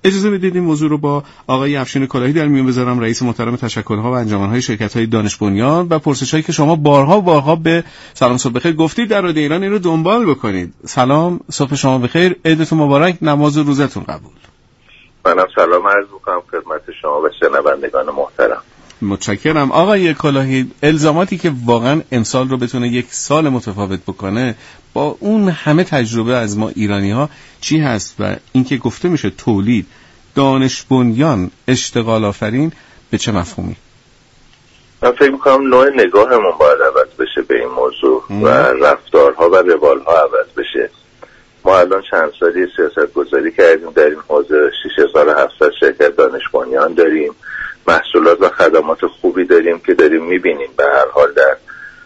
اجازه بدید این موضوع رو با آقای افشین کلاهی در میون بذارم، رئیس محترم تشکل‌ها و انجمن‌های شرکت‌های دانش بنیان، و پرسش‌هایی که شما بارها به سلام صبح بخیر گفتید در رادیو ایران این رو دنبال بکنید. سلام، صبح شما بخیر، عیدتون مبارک، نماز روزتون قبول. منم سلام عرض می‌کنم خدمت شما و شنوندگان محترم. متشکرم. آقای کلاهی، الزاماتی که واقعا امسال رو بتونه یک سال متفاوت بکنه با اون همه تجربه از ما ایرانی‌ها چی هست و اینکه گفته میشه تولید، دانش بنیان، اشتغال آفرین، به چه مفهومی؟ من فکر می‌کنم نوع نگاهمون باید عوض بشه به این موضوع و رفتارها و روالها عوض بشه. ما الان چند سالی سیاست گذاری کردیم در این حوزه، 6700 شرکت دانش بنیان داریم، محصولات و خدمات خوبی داریم که داریم میبینیم به هر حال در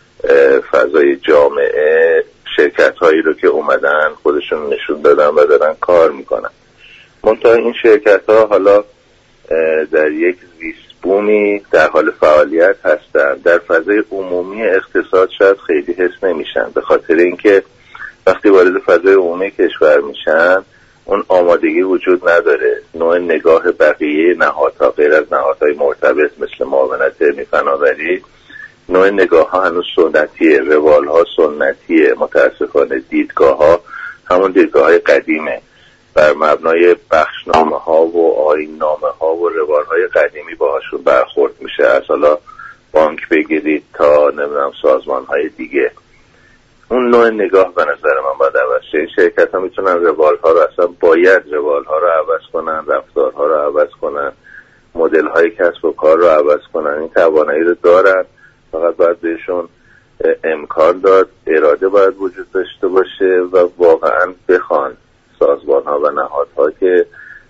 فضای جامعه شرکت هایی رو که اومدن خودشون نشون دادن و دارن کار میکنن. منتها این شرکت ها حالا در یک زیست بومی در حال فعالیت هستن، در فضای عمومی اقتصاد شاید خیلی حس نمیشن، به خاطر اینکه وقتی وارد فضای عمومی کشور میشن اون آمادگی وجود نداره. نوع نگاه بقیه نهادها غیر از نهادهای مرتبط مثل معاونت علمی فناوری، نوع نگاه ها هنوز سنتیه، روال ها سنتیه. متاسفانه دیدگاه ها همون دیدگاه های قدیمه، بر مبنای بخشنامه ها و آیین نامه ها و روال های قدیمی باهاشون برخورد میشه، از حالا بانک بگیرید تا نمیدونم سازمان های دیگه. اون نوع نگاه به نظر من باید عوض شه. این شرکت ها میتونن روال ها رو باید روال ها رو عوض کنن، رفتارها رو عوض کنن، مدل های کسب و کار رو عوض کنن. این توانایی رو دارن، فقط باید بهشون امکان داد، اراده باید وجود داشته باشه و واقعا بخوان سازمان ها و نهادها که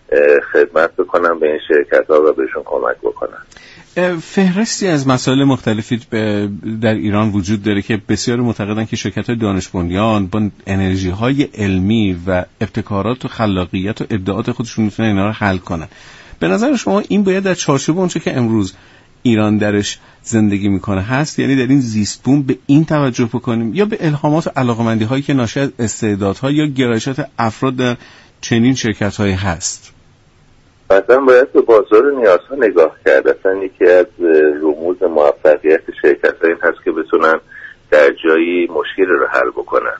خدمت بکنن به این شرکت ها و بهشون کمک بکنن. فهرستی از مسائل مختلفی در ایران وجود داره که بسیار معتقدن که شرکت‌های دانش بنیان با انرژی‌های علمی و ابتکارات و خلاقیت و ابداعات خودشون میتونن اینا رو حل کنن. به نظر شما این باید در چارچوب اونچه که امروز ایران درش زندگی میکنه هست، یعنی در این زیست بوم به این توجه بکنیم یا به الهامات و علاقه‌مندی‌هایی که ناشی از استعدادها یا گرایشات افراد در چنین شرکت‌هایی هست؟ مثلا باید به بازار نیازها نگاه کرد. اصلا یکی از رموز موفقیت شرکت‌ها این هست که بتونن در جایی مشکل رو حل بکنن.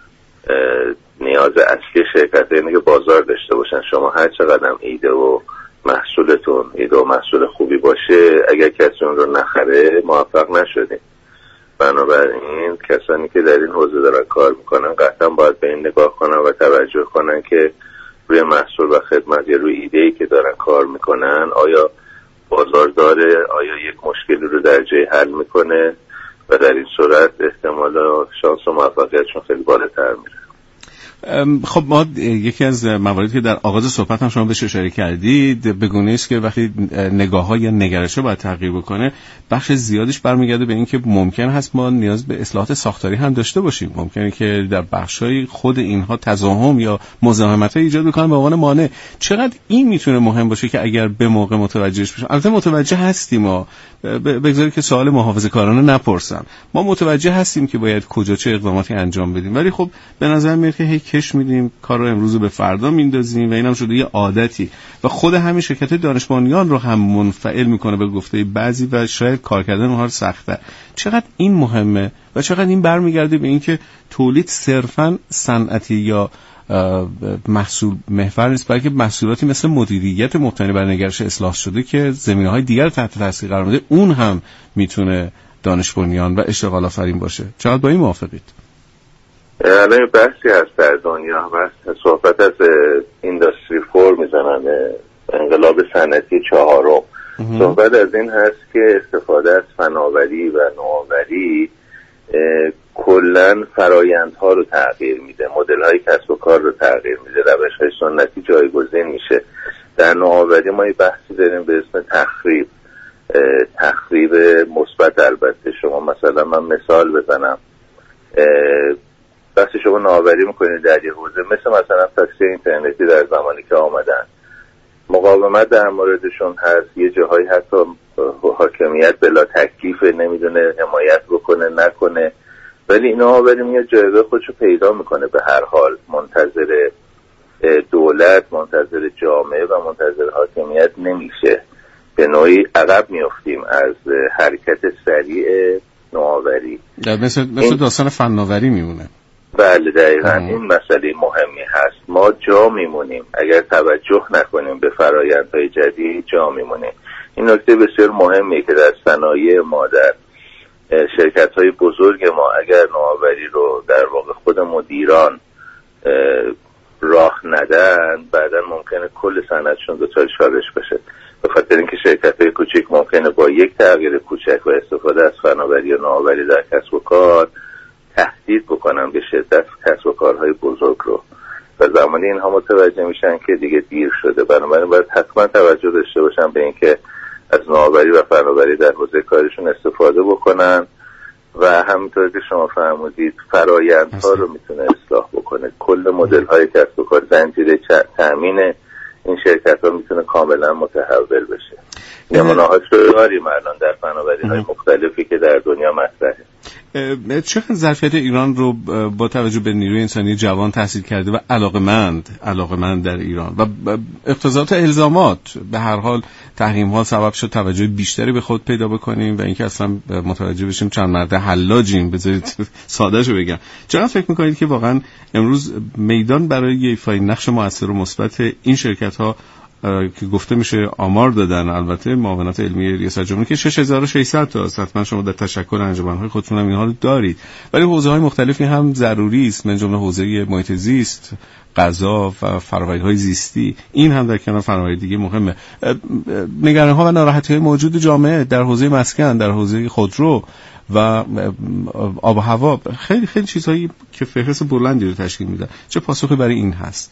نیاز اصلی شرکت‌ها اینه که بازار داشته باشن. شما هر چقدر ایده و محصول خوبی باشه، اگر کسی اون رو نخره موفق نشدیم. بنابراین کسانی که در این حوزه دارن کار میکنن قطعا باید به این نگاه کنن و توجه کنن که روی محصول و خدمت یا روی ایده‌ای که دارن کار میکنن آیا بازار داره، آیا یک مشکلی رو در جای حل میکنه و در این صورت احتمال و شانس و موفقیتشون خیلی بالاتر میره. خب ما یکی از مواردی که در آغاز صحبت هم شما بهش اشاره کردید به گونه است که وقتی نگاه‌ها یا نگرش‌ها باید تغییر بکنه، بخش زیادش برمیگرده به این که ممکن هست ما نیاز به اصلاحات ساختاری هم داشته باشیم. ممکنه که در بخش‌های خود اینها تضاهم یا مزاحمت‌ها ایجاد بکنن به عنوان مانع. چقدر این میتونه مهم باشه که اگر به موقع متوجهش بشیم؟ البته متوجه هستیم، ما بگذارید که سوال محافظه‌کارانه نپرسم، ما متوجه هستیم که باید کجا چه اقداماتی انجام بدیم، ولی خب به نظر میاد که کش میدیم کار رو امروز به فردا میندازیم و اینم شده یه عادتی و خود همین شرکت دانش بنیان رو هم منفعل میکنه به گفته بعضی و شاید کار کردن اونها رو سخته. چقدر این مهمه و چقدر این برمیگرده به اینکه تولید صرفاً صنعتی یا محصول محور نیست، بلکه محصولاتی مثل مدیریت مبتنی بر نگرش اصلاح شده که زمینه‌های دیگر تحت تاثیر قرار میده، اون هم میتونه دانش بنیان و اشتغال آفرین باشه. چقدر با این موافقید؟ الان بحثی هست در دنیا، بحث صحبت از اینداستری 4 میزنن، انقلاب صنعتی 4. صحبت از این هست که استفاده از فناوری و نوآوری کلن فرایندها رو تغییر میده، مدل‌های کسب و کار رو تغییر میده، روش‌های سنتی جایگزین میشه. در نوآوری ما یه بحثی داریم به اسم تخریب مثبت. البته شما مثلا من مثال بزنم، وقتی شما نوآوری میکنید در یه حوزه مثلا تاکسی اینترنتی در زمانی که آمدن، مقاومت در موردشون هست، یه جاهایی حتی حاکمیت بلا تکلیف نمیدونه حمایت بکنه نکنه، ولی این نوآوری میاد جایگاه خودشو پیدا میکنه. به هر حال منتظر دولت منتظر جامعه و منتظر حاکمیت نمیشه. به نوعی عقب میافتیم از حرکت سریع نوآوری. مثل داستان فناوری میمونه. بله دقیقاً این مسئله مهمی هست. ما جا میمونیم اگر توجه نکنیم به فرآیندهای جدید، جا میمونیم. این نکته بسیار مهمیه که در صنایع ما، در شرکت‌های بزرگ ما اگر نوآوری رو در واقع خود مدیران راه ندن، بعداً ممکنه کل صنعتشون دچار چالش بشه. به خاطر اینکه شرکت‌های کوچک ممکنه با یک تغییر کوچک و استفاده از فناوری و نوآوری در کسب و کار تهدید بکنن به شدت کسب و کارهای بزرگ رو و زمانی اینها متوجه میشن که دیگه دیر شده. بنابراین باید حتما توجه داشته باشن به اینکه از نوآوری و فناوری در حوزه کارشون استفاده بکنن و همینطور که شما فرمودید فرآیندها رو میتونه اصلاح بکنه. کل مدل‌های کسب و کار، زنجیره تامین این شرکت‌ها میتونه کاملا متحول بشه. نمونه‌هاش رو داریم الان در فناوری‌های مختلفی که در دنیا مطرحه. چقدر ظرفیت ایران رو با توجه به نیروی انسانی جوان تحصیل کرده و علاقمند در ایران و اقتضاعات الزامات، به هر حال تحریم‌ها سبب شد توجه بیشتری به خود پیدا بکنیم و اینکه اصلا متوجه بشیم چند مرده حلاجیم، بذارید ساده‌شو بگم. چقدر فکر می‌کنید که واقعا امروز میدان برای ایفای نقش مؤثر و مثبت این شرکت‌ها که گفته میشه آمار دادن، البته معاونت علمی ریاست جمهوری که 6600 تا است، حتما شما در تشکل انجمن‌های خودتون هم اینها رو دارید، ولی حوزه‌های مختلفی هم ضروری است، من جمله حوزه محیط زیست، غذا و فرآیندهای زیستی، این هم در کنار فرآیند دیگه مهمه. نگرانی‌ها و ناراحتی‌های موجود جامعه در حوزه مسکن، در حوزه خودرو و آب و هوا، خیلی خیلی چیزهایی که فهرست بلندی رو تشکیل میده. چه پاسخی برای این هست؟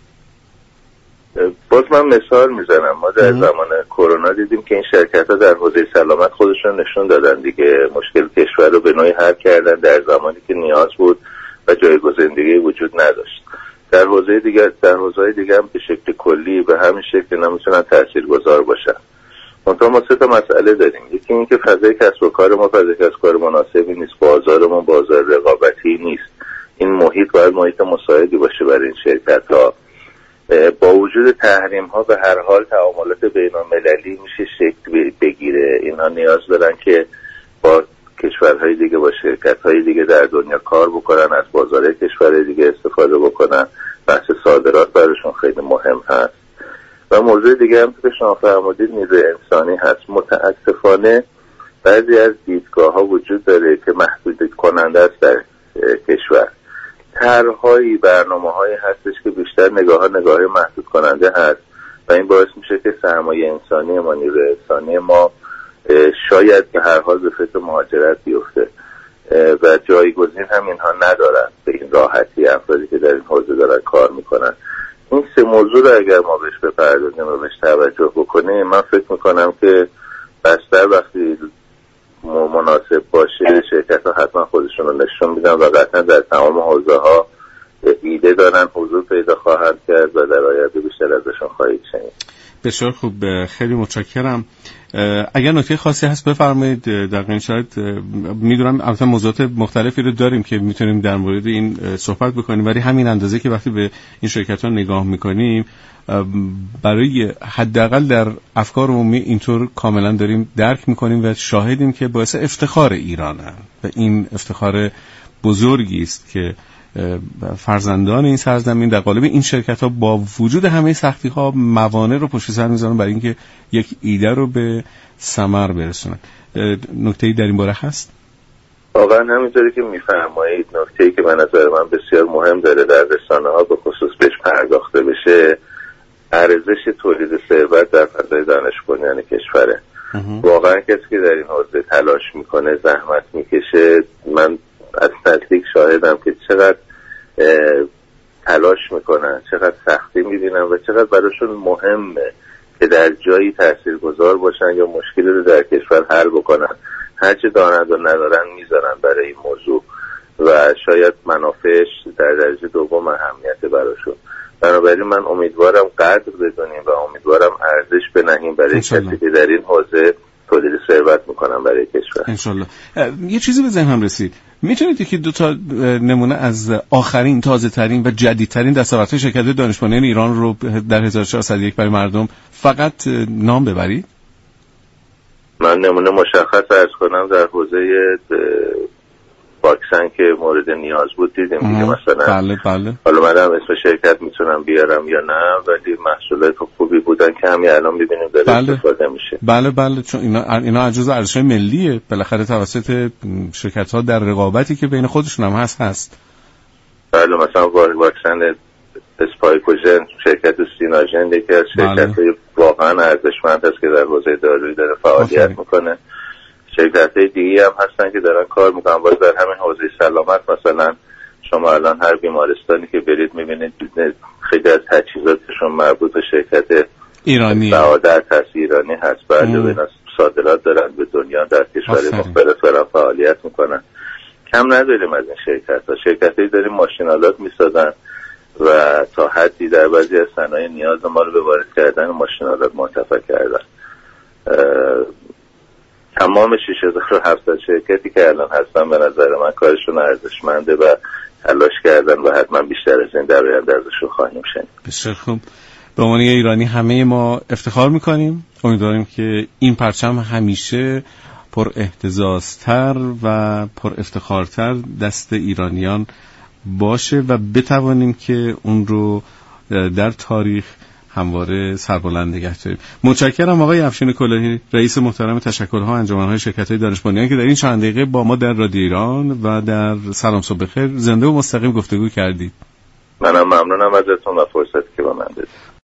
باز من مثال میزنم. ما در زمان کرونا دیدیم که این شرکت‌ها در حوزه سلامت خودشون نشون دادن دیگه، مشکل کشور رو به نوعی حل کردن در زمانی که نیاز بود و جایگزین دیگه وجود نداشت. در حوزه دیگه هم به شکل کلی به همین شکل نمیتونن تاثیرگذار باشن. منتها ما 3 مسئله داریم. یکی این که فضای کسب و کار ما فضای کسب و کار مناسبی نیست، بازارمون بازار رقابتی نیست. این محیط باید محیط مساعدی باشه برای این شرکت‌ها. با وجود تحریم ها به هر حال تعاملات بین المللی میشه شکل بگیره. اینها نیاز دارن که با کشورهای دیگه، با شرکت‌های دیگه در دنیا کار بکنن، از بازار کشورهای دیگه استفاده بکنن. بحث صادرات براشون خیلی مهم هست. و موضوع دیگه هم که شما فرمودید نیروی انسانی هست. متاسفانه بعضی از دیدگاه‌ها وجود داره که محدود کننده است در کشور. طرح‌های برنامه‌هایی هستش که بیشتر نگاه محدود کننده هست و این باعث میشه که سرمایه انسانی ما، نیروی انسانی ما شاید به هر حال به فکر مهاجرت بیفته و جایگزین هم اینها ندارن به این راحتی افرادی که در این حوزه دارن کار میکنن. این 3 موضوع رو اگر ما بهش بپردازیم و بهش توجه بکنیم، من فکر میکنم که بستر وقتی مناسب باشه شرکت‌ها حتما خودشون رو نشون میدن و قطعا در تمام حوزه‌ها ایده دارن، حضور پیدا خواهند کرد و در آینده بیشتر ازشون خواهید شنید. بسیار خوب، خیلی متشکرم. اگر نکته خاصی هست بفرمایید. در این شاید میدونم البته موضوعات مختلفی رو داریم که میتونیم در مورد این صحبت بکنیم، ولی همین اندازه که وقتی به این شرکت‌ها نگاه میکنیم برای حداقل در افکار عمومی اینطور کاملا داریم درک میکنیم و شاهدیم که باعث افتخار ایرانن و این افتخار بزرگی است که فرزندان این سرزمین در قالب این شرکت‌ها با وجود همه سختی‌ها موانع رو پشت سر می‌ذارن برای اینکه یک ایده رو به ثمر برسونن. نکته‌ای در این باره هست؟ واقعا همینطوری که می‌فرمایید، نکته‌ای که به نظر من بسیار مهم داره در رسانه‌ها به خصوص بهش پرداخته بشه، ارزش تولید ثروت در فضای دانش بنیان کشوره. واقعا کسی که در این حوزه تلاش میکنه، زحمت میکشه، من از نزدیک شاهدم که چقدر تلاش میکنن، چقدر سختی میبینن و چقدر براشون مهمه که در جایی تاثیرگذار باشن یا مشکلی رو در کشور حل بکنن. هرچه دارند و ندارن میذارن برای این موضوع و شاید منافعش در درجه دوم اهمیت براشون. بنابراین من امیدوارم قدر بدونیم و امیدوارم ارزش بنهیم برای کسی که در این حوزه تولید ثروت میکنه. میکنم برای کشور انشالله. یه چیزی به ذهنم رسید، میتونید که دو تا نمونه از آخرین، تازه ترین و جدیدترین دستاوردهای شرکت دانش بنیان ایران رو در 1401 برای مردم فقط نام ببرید؟ من نمونه مشخص عرض کنم در حوزه واکسن که مورد نیاز بود دیدیم دیگه. مثلا بله. حالا منم اسم شرکت میتونم بیارم یا نه، ولی محصولات خوبی بودن که همین الان میبینیم داره استفاده میشه. بله چون اینا عجز ارزش ملیه بالاخره توسط شرکت ها در رقابتی که بین خودشون هم هست. بله مثلا واکسن اسپایکوژن شرکت سیناژن یکی از شرکت‌های واقعا ارزشمند است که در حوزه دارویی داره فعالیت میکنه. شرکت‌های دیگه هم هستن که دارن کار میکنن باز در همین حوزه سلامت. مثلا شما الان هر بیمارستانی که برید میبینید خیلی از تجهیزاتشون مربوط به شرکت ایرانی سعادت هست، ایرانی هست. بعد به صادرات دارن به دنیا در کشورهای مختلف دارن فعالیت میکنن. کم نداریم از این شرکت‌هایی داریم ماشین‌آلات میسازن و تا حدی در بعضی از صنایع نیاز ما رو به وارد کردن ماشین‌آلات مرتفع کردن. تمام 6700 شرکتی که الان هستن به نظر من کارشون ارزشمنده و تلاش کردن و حتما بیشتر از این در آینده ازشون خواهیم شنید. بسیار خوب. به عنوان ایرانی همه ما افتخار میکنیم. امیدواریم که این پرچم همیشه پر اهتزازتر و پر افتخارتر دست ایرانیان باشه و بتوانیم که اون رو در تاریخ همواره سربلند نگه داریم. متشکرم آقای افشین کلاهی، رئیس محترم تشکل‌ها انجمن‌های شرکت‌های دانش بنیان که در این چند دقیقه با ما در رادیو ایران و در سلام صبح بخیر زنده و مستقیم گفتگو کردید. منم ممنونم ازتون و فرصتی که با من دادید.